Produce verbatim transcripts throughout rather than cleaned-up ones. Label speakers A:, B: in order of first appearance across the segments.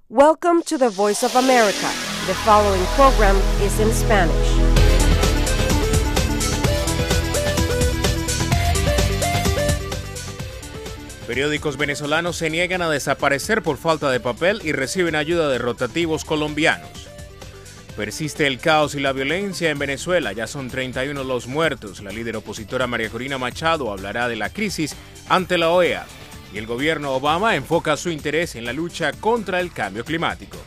A: Welcome to the Voice of America. The following program is in Spanish.
B: Periódicos venezolanos se niegan a desaparecer por falta de papel y reciben ayuda de rotativos colombianos. Persiste el caos y la violencia en Venezuela, ya son treinta y uno los muertos. La líder opositora María Corina Machado hablará de la crisis ante la O E A. Y el gobierno Obama enfoca su interés en la lucha contra el cambio climático.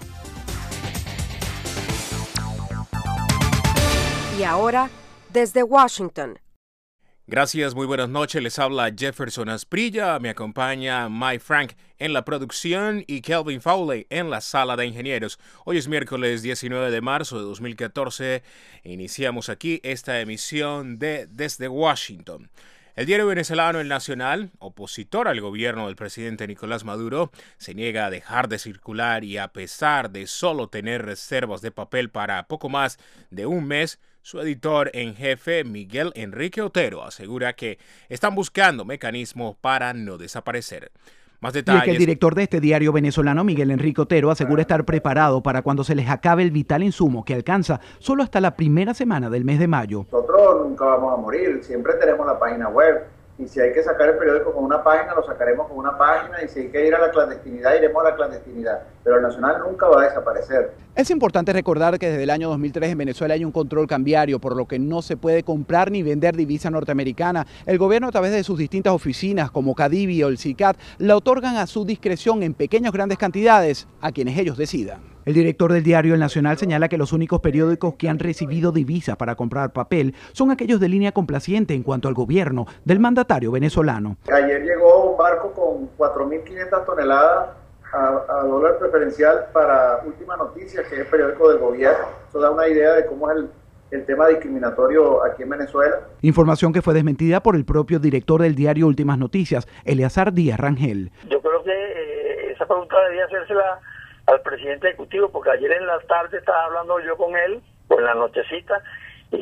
A: Y ahora, desde Washington.
B: Gracias, muy buenas noches. Les habla Jefferson Asprilla. Me acompaña Mike Frank en la producción y Kelvin Fowley en la sala de ingenieros. Hoy es miércoles diecinueve de marzo de dos mil catorce e iniciamos aquí esta emisión de Desde Washington. El diario venezolano El Nacional, opositor al gobierno del presidente Nicolás Maduro, se niega a dejar de circular y a pesar de solo tener reservas de papel para poco más de un mes, su editor en jefe, Miguel Enrique Otero, asegura que están buscando mecanismos para no desaparecer. Más detalles.
C: Y es que el director de este diario venezolano, Miguel Enrique Otero, asegura estar preparado para cuando se les acabe el vital insumo que alcanza solo hasta la primera semana del mes de mayo.
D: Nosotros nunca vamos a morir, siempre tenemos la página web. Y si hay que sacar el periódico con una página, lo sacaremos con una página. Y si hay que ir a la clandestinidad, iremos a la clandestinidad. Pero el Nacional nunca va a desaparecer.
C: Es importante recordar que desde el año dos mil tres en Venezuela hay un control cambiario, por lo que no se puede comprar ni vender divisa norteamericana. El gobierno, a través de sus distintas oficinas, como Cadivi o el SICAD, la otorgan a su discreción en pequeñas o grandes cantidades a quienes ellos decidan. El director del diario El Nacional señala que los únicos periódicos que han recibido divisas para comprar papel son aquellos de línea complaciente en cuanto al gobierno del mandatario venezolano.
D: Ayer llegó un barco con cuatro mil quinientas toneladas a, a dólar preferencial para Última Noticia, que es el periódico del gobierno. Eso da una idea de cómo es el, el tema discriminatorio aquí en Venezuela.
C: Información que fue desmentida por el propio director del diario Últimas Noticias, Eleazar Díaz Rangel.
E: Yo creo que eh, esa pregunta debía hacérsela al presidente ejecutivo, porque ayer en la tarde estaba hablando yo con él, o en la nochecita, y,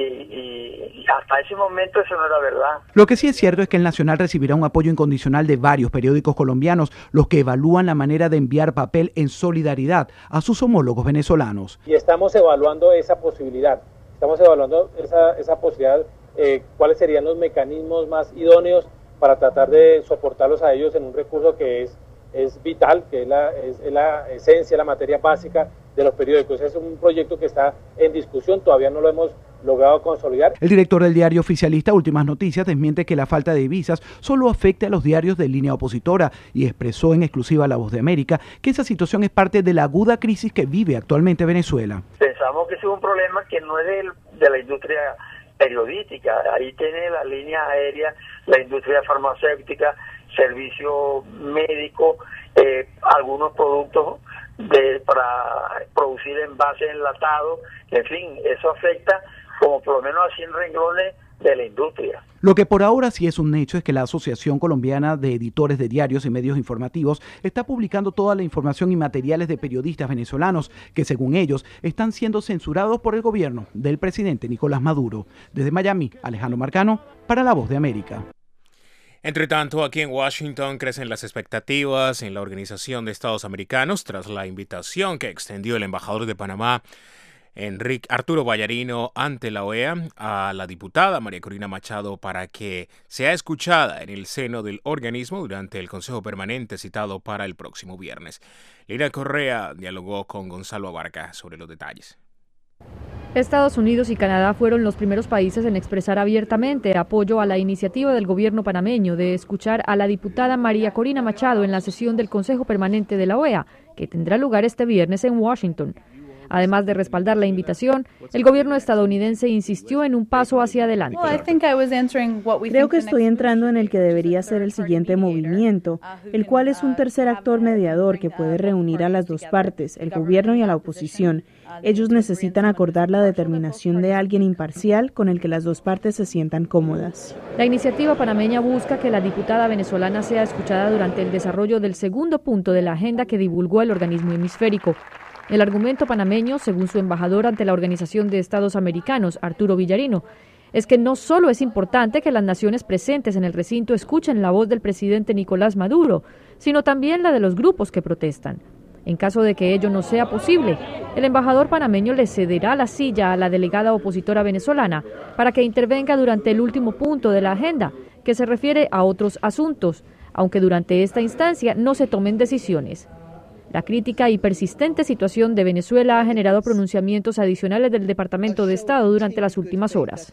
E: y, y hasta ese momento eso no era verdad.
C: Lo que sí es cierto es que el Nacional recibirá un apoyo incondicional de varios periódicos colombianos, los que evalúan la manera de enviar papel en solidaridad a sus homólogos venezolanos.
F: Y estamos evaluando esa posibilidad, estamos evaluando esa, esa posibilidad, eh, cuáles serían los mecanismos más idóneos para tratar de soportarlos a ellos en un recurso que es es vital, que es la, es, es la esencia, la materia básica de los periódicos. Es un proyecto que está en discusión, todavía no lo hemos logrado consolidar.
C: El director del diario oficialista Últimas Noticias desmiente que la falta de divisas solo afecte a los diarios de línea opositora y expresó en exclusiva a La Voz de América que esa situación es parte de la aguda crisis que vive actualmente Venezuela.
E: Pensamos que es un problema que no es de, de la industria periodística, ahí tiene la línea aérea, la industria farmacéutica, servicio médico, eh, algunos productos de, para producir envases enlatados, en fin, eso afecta como por lo menos a cien renglones de la industria.
C: Lo que por ahora sí es un hecho es que la Asociación Colombiana de Editores de Diarios y Medios Informativos está publicando toda la información y materiales de periodistas venezolanos que, según ellos, están siendo censurados por el gobierno del presidente Nicolás Maduro. Desde Miami, Alejandro Marcano, para La Voz de América.
B: Entre tanto, aquí en Washington crecen las expectativas en la Organización de Estados Americanos tras la invitación que extendió el embajador de Panamá, Enrique Arturo Vallarino, ante la O E A a la diputada María Corina Machado para que sea escuchada en el seno del organismo durante el Consejo Permanente citado para el próximo viernes. Lina Correa dialogó con Gonzalo Abarca sobre los detalles.
G: Estados Unidos y Canadá fueron los primeros países en expresar abiertamente apoyo a la iniciativa del gobierno panameño de escuchar a la diputada María Corina Machado en la sesión del Consejo Permanente de la O E A, que tendrá lugar este viernes en Washington. Además de respaldar la invitación, el gobierno estadounidense insistió en un paso hacia adelante.
H: Creo que estoy entrando en el que debería ser el siguiente movimiento, el cual es un tercer actor mediador que puede reunir a las dos partes, el gobierno y a la oposición. Ellos necesitan acordar la determinación de alguien imparcial con el que las dos partes se sientan cómodas.
G: La iniciativa panameña busca que la diputada venezolana sea escuchada durante el desarrollo del segundo punto de la agenda que divulgó el organismo hemisférico. El argumento panameño, según su embajador ante la Organización de Estados Americanos, Arturo Vallarino, es que no solo es importante que las naciones presentes en el recinto escuchen la voz del presidente Nicolás Maduro, sino también la de los grupos que protestan. En caso de que ello no sea posible, el embajador panameño le cederá la silla a la delegada opositora venezolana para que intervenga durante el último punto de la agenda, que se refiere a otros asuntos, aunque durante esta instancia no se tomen decisiones. La crítica y persistente situación de Venezuela ha generado pronunciamientos adicionales del Departamento de Estado durante las últimas horas.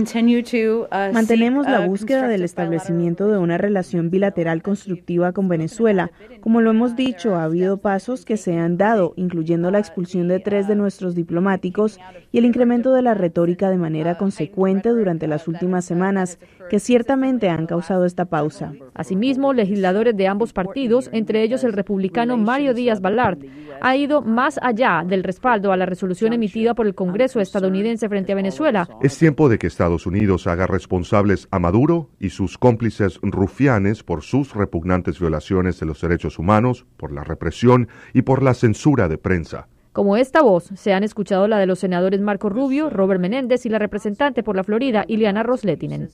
H: Mantenemos la búsqueda del establecimiento de una relación bilateral constructiva con Venezuela. Como lo hemos dicho, ha habido pasos que se han dado, incluyendo la expulsión de tres de nuestros diplomáticos y el incremento de la retórica de manera consecuente durante las últimas semanas, que ciertamente han causado esta pausa.
G: Asimismo, legisladores de ambos partidos, entre ellos el republicano Mario Díaz Balart, ha ido más allá del respaldo a la resolución emitida por el Congreso estadounidense frente a Venezuela.
I: Es tiempo de que Estados Unidos haga responsables a Maduro y sus cómplices rufianes por sus repugnantes violaciones de los derechos humanos, por la represión y por la censura de prensa.
G: Como esta voz, se han escuchado la de los senadores Marco Rubio, Robert Menéndez y la representante por la Florida, Ileana Ros-Lehtinen.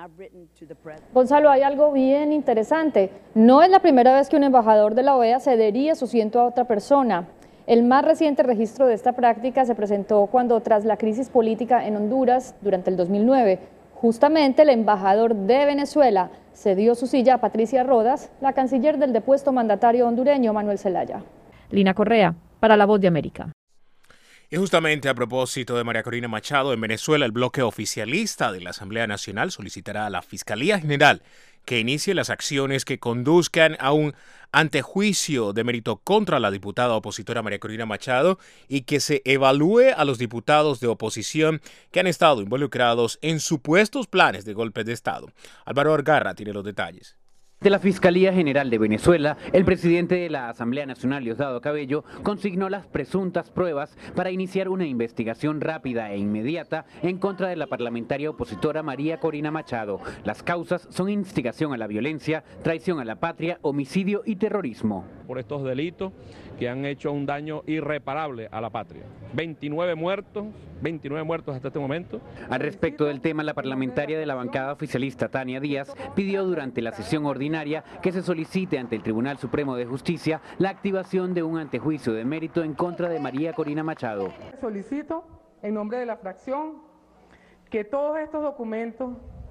J: Gonzalo, hay algo bien interesante. No es la primera vez que un embajador de la O E A cedería su asiento a otra persona. El más reciente registro de esta práctica se presentó cuando, tras la crisis política en Honduras durante el dos mil nueve, justamente el embajador de Venezuela cedió su silla a Patricia Rodas, la canciller del depuesto mandatario hondureño Manuel Zelaya.
G: Lina Correa, para La Voz de América.
B: Y justamente a propósito de María Corina Machado, en Venezuela el bloque oficialista de la Asamblea Nacional solicitará a la Fiscalía General que inicie las acciones que conduzcan a un antejuicio de mérito contra la diputada opositora María Corina Machado y que se evalúe a los diputados de oposición que han estado involucrados en supuestos planes de golpe de Estado. Álvaro Algarra tiene los detalles.
K: De la Fiscalía General de Venezuela, el presidente de la Asamblea Nacional, Diosdado Cabello, consignó las presuntas pruebas para iniciar una investigación rápida e inmediata en contra de la parlamentaria opositora María Corina Machado. Las causas son instigación a la violencia, traición a la patria, homicidio y terrorismo.
L: Por estos delitos que han hecho un daño irreparable a la patria. veintinueve muertos, veintinueve muertos hasta este momento.
K: Al respecto del tema, la parlamentaria de la bancada oficialista, Tania Díaz, pidió durante la sesión ordinaria que se solicite ante el Tribunal Supremo de Justicia la activación de un antejuicio de mérito en contra de María Corina Machado.
M: Solicito, en nombre de la fracción, que todos estos documentos,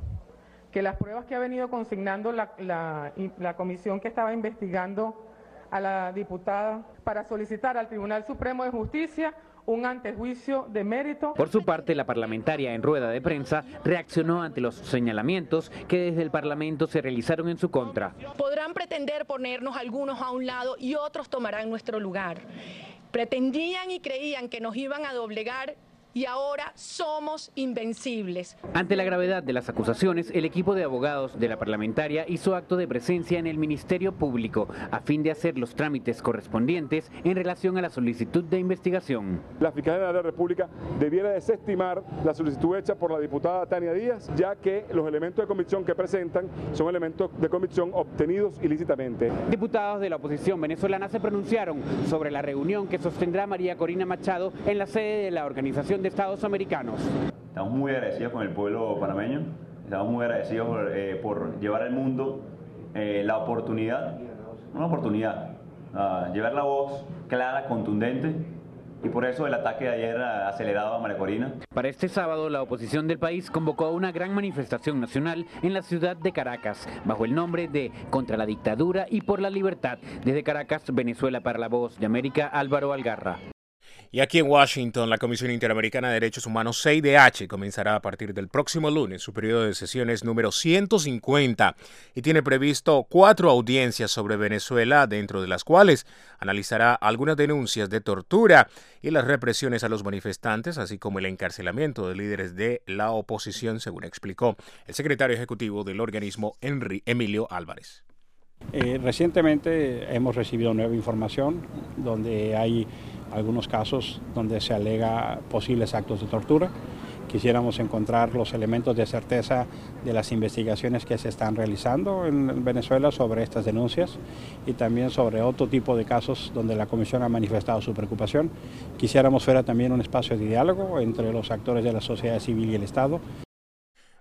M: que las pruebas que ha venido consignando la, la, la comisión que estaba investigando a la diputada, para solicitar al Tribunal Supremo de Justicia un antejuicio de mérito.
K: Por su parte, la parlamentaria en rueda de prensa reaccionó ante los señalamientos que desde el Parlamento se realizaron en su contra.
N: Podrán pretender ponernos algunos a un lado y otros tomarán nuestro lugar. Pretendían y creían que nos iban a doblegar y ahora somos invencibles.
K: Ante la gravedad de las acusaciones, el equipo de abogados de la parlamentaria hizo acto de presencia en el Ministerio Público a fin de hacer los trámites correspondientes en relación a la solicitud de investigación.
O: La Fiscalía de la República debiera desestimar la solicitud hecha por la diputada Tania Díaz, ya que los elementos de convicción que presentan son elementos de convicción obtenidos ilícitamente.
K: Diputados de la oposición venezolana se pronunciaron sobre la reunión que sostendrá María Corina Machado en la sede de la Organización de Estados Americanos.
P: Estamos muy agradecidos con el pueblo panameño, estamos muy agradecidos por, eh, por llevar al mundo eh, la oportunidad, una oportunidad, uh, llevar la voz clara, contundente, y por eso el ataque de ayer acelerado a María Corina.
K: Para este sábado, la oposición del país convocó a una gran manifestación nacional en la ciudad de Caracas, bajo el nombre de Contra la Dictadura y por la Libertad. Desde Caracas, Venezuela, para La Voz de América, Álvaro Algarra.
B: Y aquí en Washington, la Comisión Interamericana de Derechos Humanos, C I D H, comenzará a partir del próximo lunes su periodo de sesiones número ciento cincuenta y tiene previsto cuatro audiencias sobre Venezuela, dentro de las cuales analizará algunas denuncias de tortura y las represiones a los manifestantes, así como el encarcelamiento de líderes de la oposición, según explicó el secretario ejecutivo del organismo, Henry Emilio Álvarez.
Q: Eh, recientemente hemos recibido nueva información donde hay algunos casos donde se alega posibles actos de tortura. Quisiéramos encontrar los elementos de certeza de las investigaciones que se están realizando en Venezuela sobre estas denuncias y también sobre otro tipo de casos donde la Comisión ha manifestado su preocupación. Quisiéramos fuera también un espacio de diálogo entre los actores de la sociedad civil y el Estado.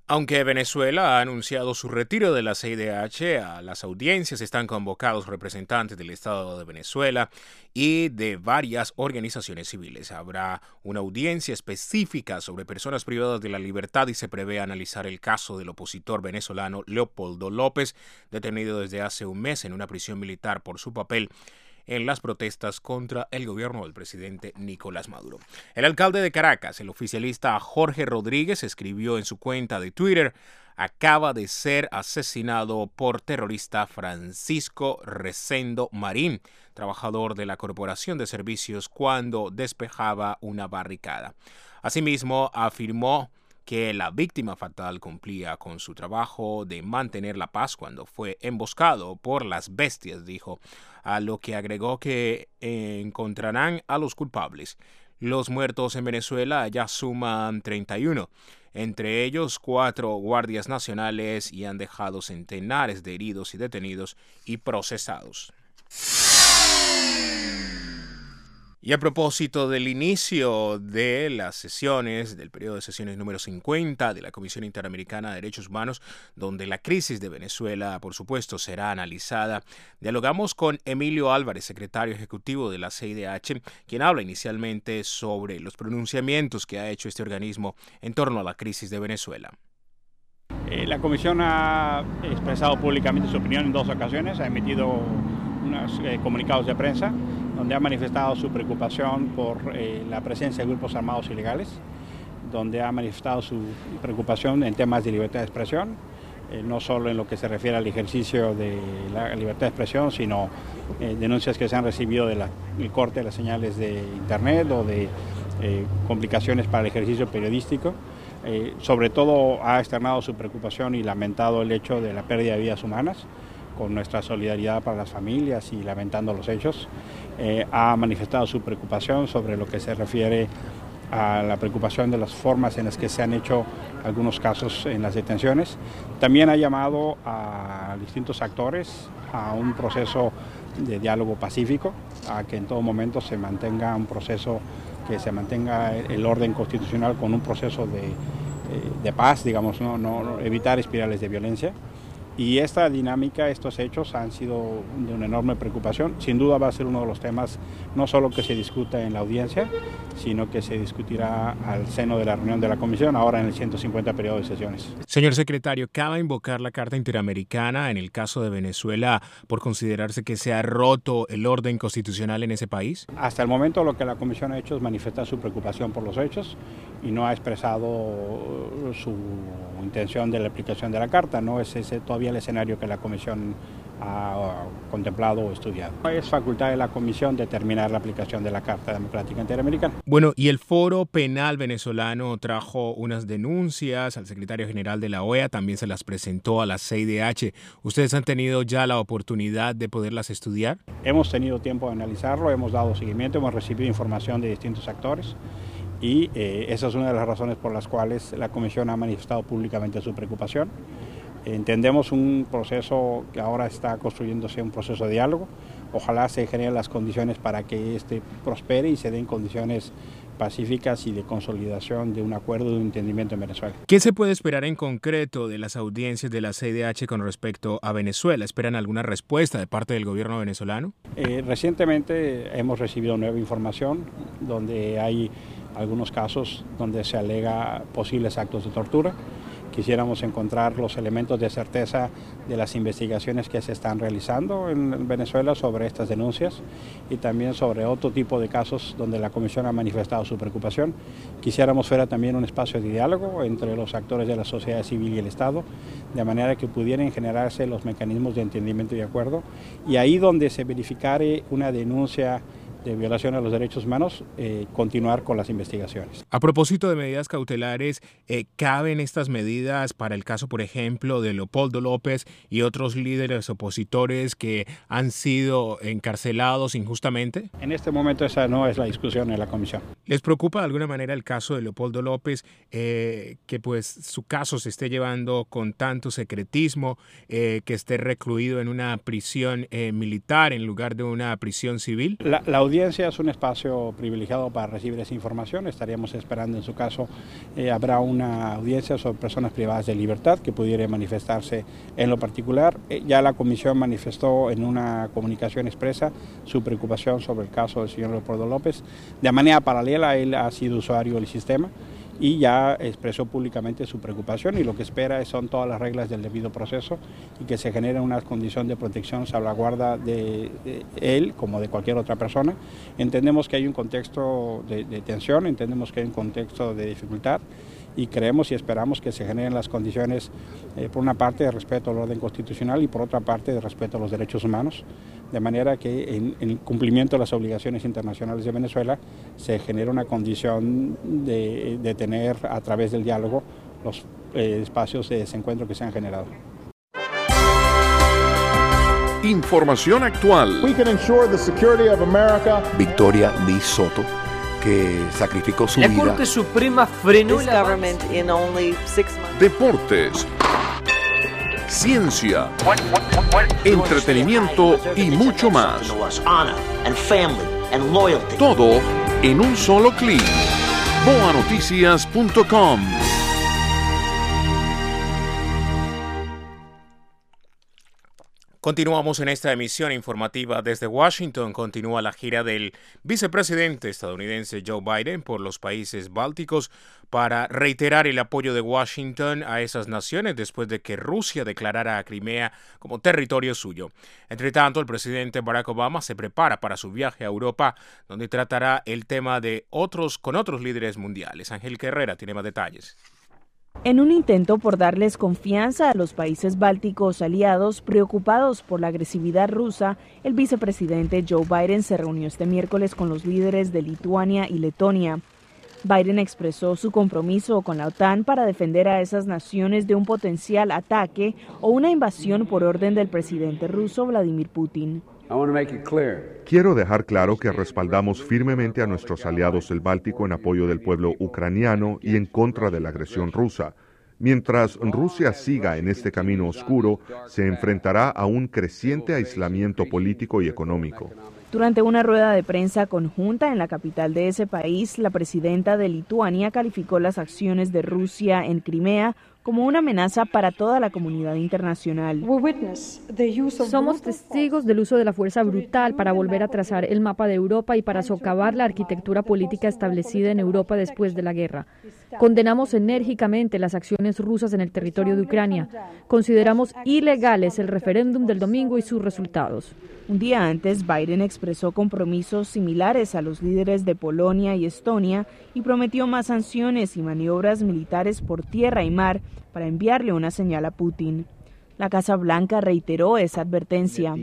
B: Aunque Venezuela ha anunciado su retiro de la C I D H, a las audiencias están convocados representantes del Estado de Venezuela y de varias organizaciones civiles. Habrá una audiencia específica sobre personas privadas de la libertad y se prevé analizar el caso del opositor venezolano Leopoldo López, detenido desde hace un mes en una prisión militar por su papel en las protestas contra el gobierno del presidente Nicolás Maduro. El alcalde de Caracas, el oficialista Jorge Rodríguez, escribió en su cuenta de Twitter: acaba de ser asesinado por terrorista Francisco Resendo Marín, trabajador de la Corporación de Servicios, cuando despejaba una barricada. Asimismo, afirmó que la víctima fatal cumplía con su trabajo de mantener la paz cuando fue emboscado por las bestias, dijo, a lo que agregó que encontrarán a los culpables. Los muertos en Venezuela ya suman treinta y uno, entre ellos cuatro guardias nacionales, y han dejado centenares de heridos y detenidos y procesados. Y a propósito del inicio de las sesiones, del periodo de sesiones número cincuenta de la Comisión Interamericana de Derechos Humanos, donde la crisis de Venezuela, por supuesto, será analizada, dialogamos con Emilio Álvarez, secretario ejecutivo de la C I D H, quien habla inicialmente sobre los pronunciamientos que ha hecho este organismo en torno a la crisis de Venezuela.
Q: Eh, la Comisión ha expresado públicamente su opinión en dos ocasiones, ha emitido unos eh, comunicados de prensa donde ha manifestado su preocupación por eh, la presencia de grupos armados ilegales, donde ha manifestado su preocupación en temas de libertad de expresión, eh, no solo en lo que se refiere al ejercicio de la libertad de expresión, sino eh, denuncias que se han recibido del corte de las señales de Internet o de eh, complicaciones para el ejercicio periodístico. Eh, sobre todo ha externado su preocupación y lamentado el hecho de la pérdida de vidas humanas, con nuestra solidaridad para las familias y lamentando los hechos. Eh, ha manifestado su preocupación sobre lo que se refiere a la preocupación de las formas en las que se han hecho algunos casos en las detenciones. También ha llamado a distintos actores a un proceso de diálogo pacífico, a que en todo momento se mantenga un proceso, que se mantenga el orden constitucional con un proceso de, de paz, digamos, no, no evitar espirales de violencia. Y esta dinámica, estos hechos han sido de una enorme preocupación. Sin duda va a ser uno de los temas no solo que se discuta en la audiencia, sino que se discutirá al seno de la reunión de la Comisión, ahora en el ciento cincuenta periodo de sesiones.
B: Señor secretario, ¿cabe invocar la Carta Interamericana en el caso de Venezuela por considerarse que se ha roto el orden constitucional en ese país?
Q: Hasta el momento lo que la Comisión ha hecho es manifestar su preocupación por los hechos y no ha expresado su intención de la aplicación de la Carta. No es ese todavía el escenario que la Comisión ha contemplado o estudiado. Es facultad de la Comisión determinar la aplicación de la Carta Democrática Interamericana.
B: Bueno, y el Foro Penal Venezolano trajo unas denuncias al secretario general de la O E A, también se las presentó a la C I D H. ¿Ustedes han tenido ya la oportunidad de poderlas estudiar?
Q: Hemos tenido tiempo de analizarlo, hemos dado seguimiento, hemos recibido información de distintos actores y eh, esa es una de las razones por las cuales la Comisión ha manifestado públicamente su preocupación. Entendemos un proceso que ahora está construyéndose, un proceso de diálogo. Ojalá se generen las condiciones para que este prospere y se den condiciones pacíficas y de consolidación de un acuerdo, de un entendimiento en Venezuela.
B: ¿Qué se puede esperar en concreto de las audiencias de la C I D H con respecto a Venezuela? ¿Esperan alguna respuesta de parte del gobierno venezolano?
Q: Eh, recientemente hemos recibido nueva información donde hay algunos casos donde se alega posibles actos de tortura. Quisiéramos encontrar los elementos de certeza de las investigaciones que se están realizando en Venezuela sobre estas denuncias y también sobre otro tipo de casos donde la Comisión ha manifestado su preocupación. Quisiéramos fuera también un espacio de diálogo entre los actores de la sociedad civil y el Estado, de manera que pudieran generarse los mecanismos de entendimiento y acuerdo, y ahí donde se verificare una denuncia de violación a los derechos humanos, eh, continuar con las investigaciones.
B: A propósito de medidas cautelares, eh, ¿caben estas medidas para el caso, por ejemplo, de Leopoldo López y otros líderes opositores que han sido encarcelados injustamente?
Q: En este momento esa no es la discusión en la Comisión.
B: ¿Les preocupa de alguna manera el caso de Leopoldo López, eh, que pues su caso se esté llevando con tanto secretismo, eh, que esté recluido en una prisión eh, militar en lugar de una prisión civil?
Q: La, la audiencia es un espacio privilegiado para recibir esa información. Estaríamos esperando, en su caso, eh, habrá una audiencia sobre personas privadas de libertad que pudiera manifestarse en lo particular. Eh, ya la comisión manifestó en una comunicación expresa su preocupación sobre el caso del señor Leopoldo López. De manera paralela, él ha sido usuario del sistema y ya expresó públicamente su preocupación, y lo que espera son todas las reglas del debido proceso y que se genere una condición de protección, salvaguarda de, de él como de cualquier otra persona. Entendemos que hay un contexto de, de tensión, entendemos que hay un contexto de dificultad, y creemos y esperamos que se generen las condiciones, eh, por una parte, de respeto al orden constitucional y por otra parte, de respeto a los derechos humanos, de manera que en, en el cumplimiento de las obligaciones internacionales de Venezuela se genere una condición de, de tener, a través del diálogo, los eh, espacios de desencuentro que se han generado.
R: Información actual.
S: We can ensure the security of America.
T: Victoria Lee Soto, que sacrificó su
U: la
T: vida.
U: La Corte Suprema frenó
V: This
U: la
V: government in only six months.
R: Deportes, ciencia, entretenimiento y mucho más. Todo en un solo clic. boa noticias punto com.
B: Continuamos en esta emisión informativa desde Washington. Continúa la gira del vicepresidente estadounidense Joe Biden por los países bálticos para reiterar el apoyo de Washington a esas naciones después de que Rusia declarara a Crimea como territorio suyo. Entre tanto, el presidente Barack Obama se prepara para su viaje a Europa, donde tratará el tema de otros con otros líderes mundiales. Angélica Herrera tiene más detalles.
H: En un intento por darles confianza a los países bálticos aliados preocupados por la agresividad rusa, el vicepresidente Joe Biden se reunió este miércoles con los líderes de Lituania y Letonia. Biden expresó su compromiso con la OTAN para defender a esas naciones de un potencial ataque o una invasión por orden del presidente ruso Vladimir Putin.
I: Quiero dejar claro que respaldamos firmemente a nuestros aliados del Báltico en apoyo del pueblo ucraniano y en contra de la agresión rusa. Mientras Rusia siga en este camino oscuro, se enfrentará a un creciente aislamiento político y económico.
H: Durante una rueda de prensa conjunta en la capital de ese país, la presidenta de Lituania calificó las acciones de Rusia en Crimea como una amenaza para toda la comunidad internacional.
G: Somos testigos del uso de la fuerza brutal para volver a trazar el mapa de Europa y para socavar la arquitectura política establecida en Europa después de la guerra. Condenamos enérgicamente las acciones rusas en el territorio de Ucrania. Consideramos ilegales el referéndum del domingo y sus resultados.
H: Un día antes, Biden expresó compromisos similares a los líderes de Polonia y Estonia y prometió más sanciones y maniobras militares por tierra y mar para enviarle una señal a Putin. La Casa Blanca reiteró esa advertencia.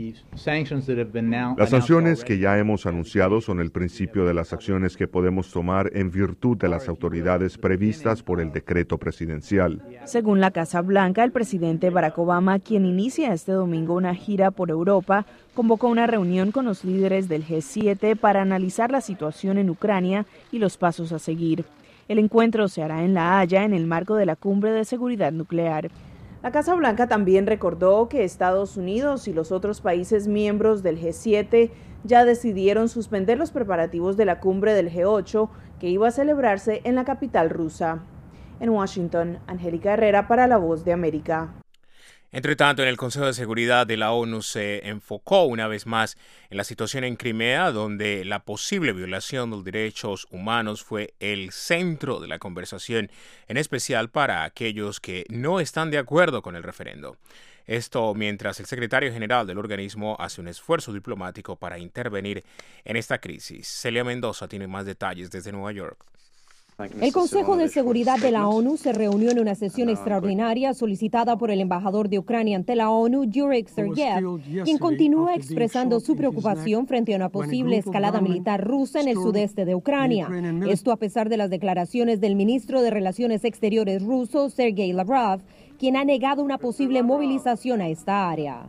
I: Las sanciones que ya hemos anunciado son el principio de las acciones que podemos tomar en virtud de las autoridades previstas por el decreto presidencial.
H: Según la Casa Blanca, el presidente Barack Obama, quien inicia este domingo una gira por Europa, convocó una reunión con los líderes del G siete para analizar la situación en Ucrania y los pasos a seguir. El encuentro se hará en La Haya en el marco de la Cumbre de Seguridad Nuclear. La Casa Blanca también recordó que Estados Unidos y los otros países miembros del G siete ya decidieron suspender los preparativos de la cumbre del G ocho que iba a celebrarse en la capital rusa. En Washington, Angélica Herrera para La Voz de América.
B: Entre tanto, en el Consejo de Seguridad de la ONU se enfocó una vez más en la situación en Crimea, donde la posible violación de los derechos humanos fue el centro de la conversación, en especial para aquellos que no están de acuerdo con el referendo. Esto mientras el secretario general del organismo hace un esfuerzo diplomático para intervenir en esta crisis. Celia Mendoza tiene más detalles desde Nueva York.
W: El Consejo de Seguridad de la ONU se reunió en una sesión extraordinaria solicitada por el embajador de Ucrania ante la ONU, Yuri Sergeyev, quien continúa expresando su preocupación frente a una posible escalada militar rusa en el sudeste de Ucrania. Esto a pesar de las declaraciones del ministro de Relaciones Exteriores ruso, Sergei Lavrov, quien ha negado una posible movilización a esta área.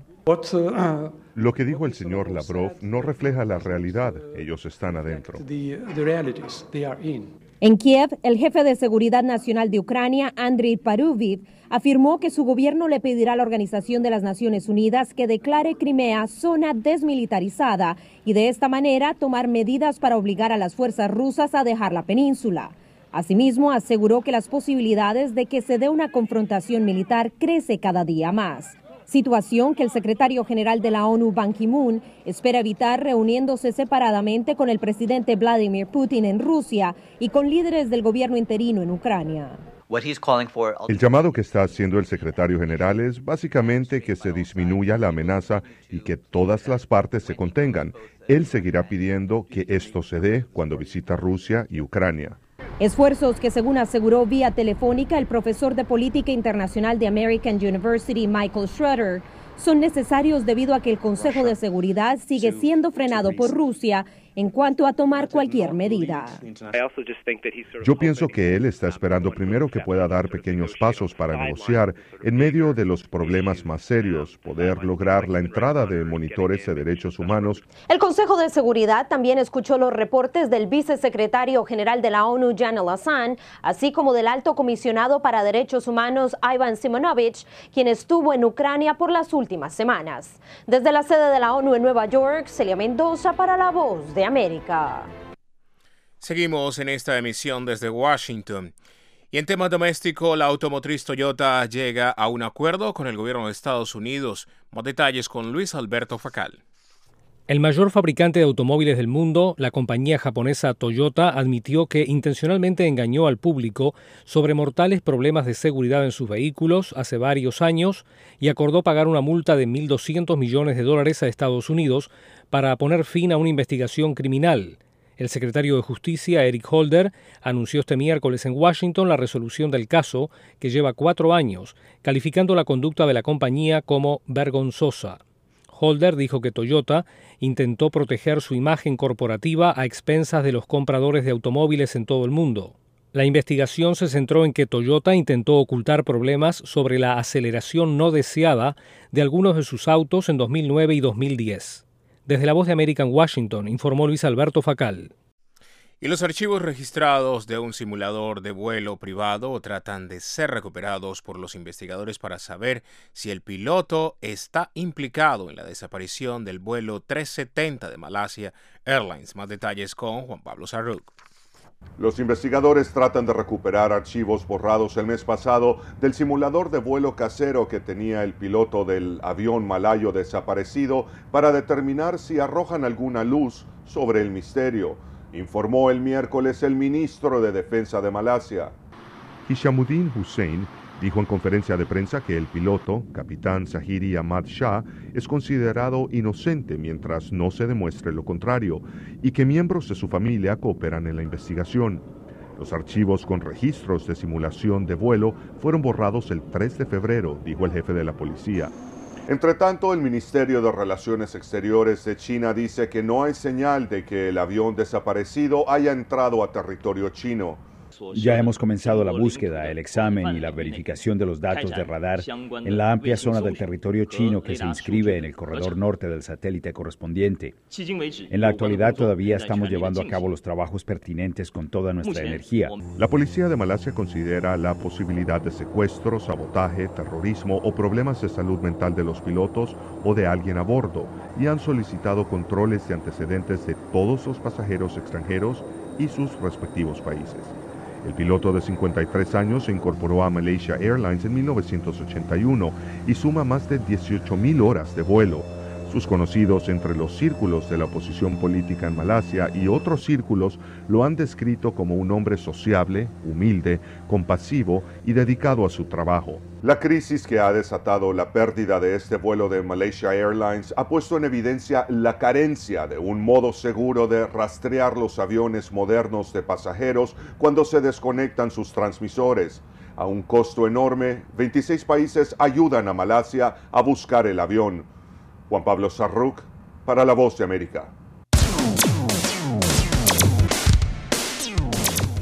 I: Lo que dijo el señor Lavrov no refleja la realidad. Ellos están adentro.
W: En Kiev, el jefe de Seguridad Nacional de Ucrania, Andriy Paruviv, afirmó que su gobierno le pedirá a la Organización de las Naciones Unidas que declare Crimea zona desmilitarizada y de esta manera tomar medidas para obligar a las fuerzas rusas a dejar la península. Asimismo, aseguró que las posibilidades de que se dé una confrontación militar crece cada día más. Situación que el secretario general de la ONU, Ban Ki-moon, espera evitar reuniéndose separadamente con el presidente Vladimir Putin en Rusia y con líderes del gobierno interino en Ucrania.
I: El llamado que está haciendo el secretario general es básicamente que se disminuya la amenaza y que todas las partes se contengan. Él seguirá pidiendo que esto se dé cuando visita Rusia y Ucrania.
W: Esfuerzos que, según aseguró vía telefónica el profesor de Política Internacional de American University, Michael Schroeder, son necesarios debido a que el Consejo de Seguridad sigue siendo frenado por Rusia en cuanto a tomar cualquier medida.
I: Yo pienso que él está esperando primero que pueda dar pequeños pasos para negociar en medio de los problemas más serios, poder lograr la entrada de monitores de derechos humanos.
W: El Consejo de Seguridad también escuchó los reportes del vicesecretario general de la ONU, Jan Eliasson, así como del alto comisionado para derechos humanos, Ivan Simonovich, quien estuvo en Ucrania por las últimas semanas. Desde la sede de la ONU en Nueva York, Celia Mendoza para La Voz de América.
B: Seguimos en esta emisión desde Washington. Y en tema doméstico, la automotriz Toyota llega a un acuerdo con el gobierno de Estados Unidos. Más detalles con Luis Alberto Facal.
A: El mayor fabricante de automóviles del mundo, la compañía japonesa Toyota, admitió que intencionalmente engañó al público sobre mortales problemas de seguridad en sus vehículos hace varios años y acordó pagar una multa de mil doscientos millones de dólares a Estados Unidos para poner fin a una investigación criminal. El secretario de Justicia, Eric Holder, anunció este miércoles en Washington la resolución del caso, que lleva cuatro años, calificando la conducta de la compañía como vergonzosa. Holder dijo que Toyota intentó proteger su imagen corporativa a expensas de los compradores de automóviles en todo el mundo. La investigación se centró en que Toyota intentó ocultar problemas sobre la aceleración no deseada de algunos de sus autos en dos mil nueve y dos mil diez. Desde La Voz de América en Washington, informó Luis Alberto Facal.
B: Y los archivos registrados de un simulador de vuelo privado tratan de ser recuperados por los investigadores para saber si el piloto está implicado en la desaparición del vuelo trescientos setenta de Malasia Airlines. Más detalles con Juan Pablo Sarruc.
I: Los investigadores tratan de recuperar archivos borrados el mes pasado del simulador de vuelo casero que tenía el piloto del avión malayo desaparecido para determinar si arrojan alguna luz sobre el misterio, informó el miércoles el ministro de Defensa de Malasia. Hishamuddin Hussein dijo en conferencia de prensa que el piloto, capitán Zahiri Ahmad Shah, es considerado inocente mientras no se demuestre lo contrario y que miembros de su familia cooperan en la investigación. Los archivos con registros de simulación de vuelo fueron borrados el tres de febrero, dijo el jefe de la policía. Entre tanto, el Ministerio de Relaciones Exteriores de China dice que no hay señal de que el avión desaparecido haya entrado a territorio chino.
D: Ya hemos comenzado la búsqueda, el examen y la verificación de los datos de radar en la amplia zona del territorio chino que se inscribe en el corredor norte del satélite correspondiente. En la actualidad todavía estamos llevando a cabo los trabajos pertinentes con toda nuestra energía.
I: La policía de Malasia considera la posibilidad de secuestro, sabotaje, terrorismo o problemas de salud mental de los pilotos o de alguien a bordo y han solicitado controles de antecedentes de todos los pasajeros extranjeros y sus respectivos países. El piloto de cincuenta y tres años se incorporó a Malaysia Airlines en mil novecientos ochenta y uno y suma más de dieciocho mil horas de vuelo. Sus conocidos entre los círculos de la oposición política en Malasia y otros círculos lo han descrito como un hombre sociable, humilde, compasivo y dedicado a su trabajo. La crisis que ha desatado la pérdida de este vuelo de Malaysia Airlines ha puesto en evidencia la carencia de un modo seguro de rastrear los aviones modernos de pasajeros cuando se desconectan sus transmisores. A un costo enorme, veintiséis países ayudan a Malasia a buscar el avión. Juan Pablo Sarruc, para La Voz de América.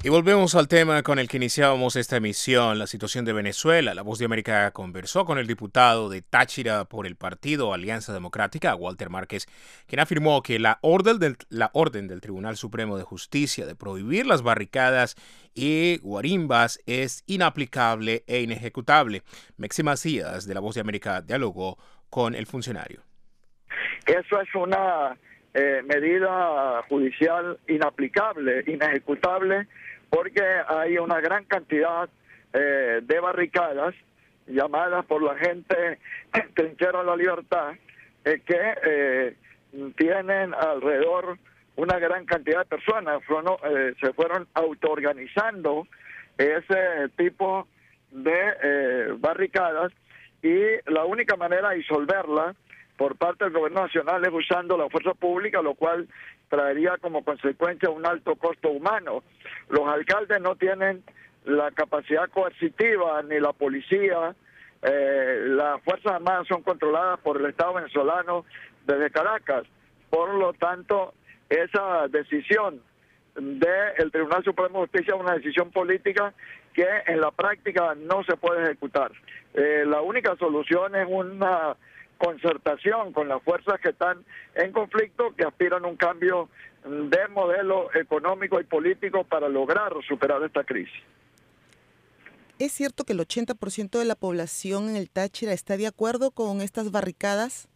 B: Y volvemos al tema con el que iniciábamos esta emisión, la situación de Venezuela. La Voz de América conversó con el diputado de Táchira por el partido Alianza Democrática, Walter Márquez, quien afirmó que la orden del, la orden del Tribunal Supremo de Justicia de prohibir las barricadas y guarimbas es inaplicable e inejecutable. Mexi Macías, de la Voz de América, dialogó con el funcionario.
E: Eso es una eh, medida judicial inaplicable, inejecutable, porque hay una gran cantidad eh, de barricadas llamadas por la gente Trinchera de la Libertad, eh, que eh, tienen alrededor una gran cantidad de personas. Fueron, eh, se fueron autoorganizando ese tipo de eh, barricadas, y la única manera de disolverla por parte del gobierno nacional es usando la fuerza pública, lo cual traería como consecuencia un alto costo humano. Los alcaldes no tienen la capacidad coercitiva, ni la policía. Eh, las Fuerzas Armadas son controladas por el Estado venezolano desde Caracas. Por lo tanto, esa decisión del Tribunal Supremo de Justicia es una decisión política que en la práctica no se puede ejecutar. Eh, la única solución es una concertación con las fuerzas que están en conflicto, que aspiran a un cambio de modelo económico y político para lograr superar esta crisis.
F: ¿Es cierto que el ochenta por ciento de la población en el Táchira está de acuerdo con estas barricadas?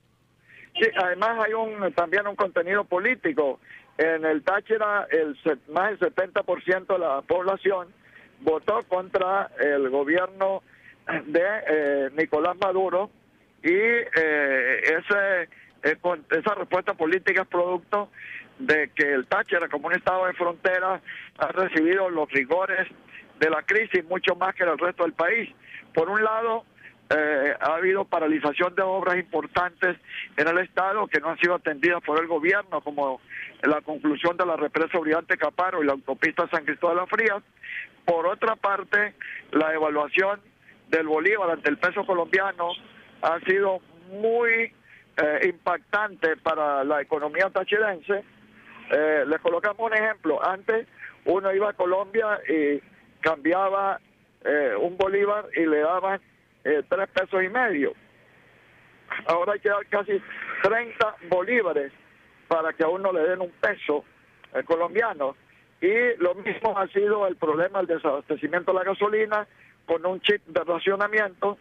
E: Sí, además hay un también un contenido político. En el Táchira, el más del setenta por ciento de la población votó contra el gobierno de eh, Nicolás Maduro, y eh, ese, eh, esa respuesta política es producto de que el Táchira, como un estado de frontera, ha recibido los rigores de la crisis mucho más que el resto del país. Por un lado, eh, ha habido paralización de obras importantes en el estado que no han sido atendidas por el gobierno, como la conclusión de la represa Brillante Caparo y la autopista San Cristóbal de las Frías. Por otra parte, la evaluación del bolívar ante el peso colombiano ha sido muy eh, impactante para la economía tachirense. Eh, les colocamos un ejemplo. Antes uno iba a Colombia y cambiaba eh, un bolívar y le daban eh, tres pesos y medio. Ahora hay que dar casi treinta bolívares para que a uno le den un peso eh, colombiano. Y lo mismo ha sido el problema del desabastecimiento de la gasolina, con un chip de racionamiento.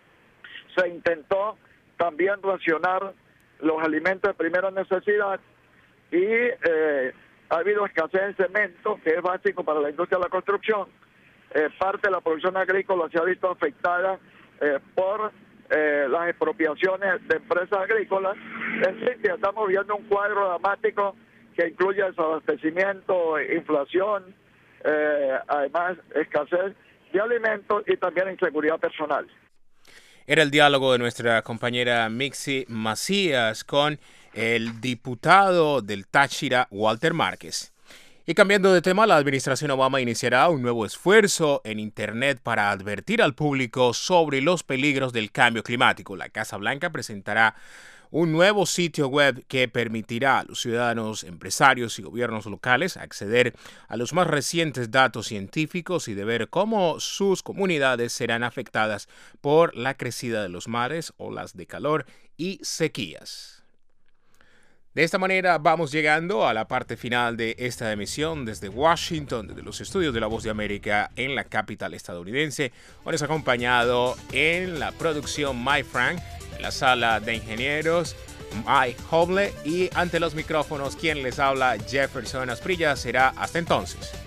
E: Se intentó también racionar los alimentos de primera necesidad, y eh, ha habido escasez de cemento, que es básico para la industria de la construcción. Eh, parte de la producción agrícola se ha visto afectada eh, por eh, las expropiaciones de empresas agrícolas. En fin, que estamos viendo un cuadro dramático que incluye desabastecimiento, inflación, eh, además escasez de alimentos y también inseguridad personal.
B: Era el diálogo de nuestra compañera Mexi Macías con el diputado del Táchira, Walter Márquez. Y cambiando de tema, la administración Obama iniciará un nuevo esfuerzo en Internet para advertir al público sobre los peligros del cambio climático. La Casa Blanca presentará un nuevo sitio web que permitirá a los ciudadanos, empresarios y gobiernos locales acceder a los más recientes datos científicos y de ver cómo sus comunidades serán afectadas por la crecida de los mares, olas de calor y sequías. De esta manera vamos llegando a la parte final de esta emisión desde Washington, desde los estudios de La Voz de América en la capital estadounidense. Hoy nos ha acompañado en la producción Mike Frank, en la sala de ingenieros Mike Hoble, y ante los micrófonos quien les habla, Jefferson Asprilla. Será hasta entonces.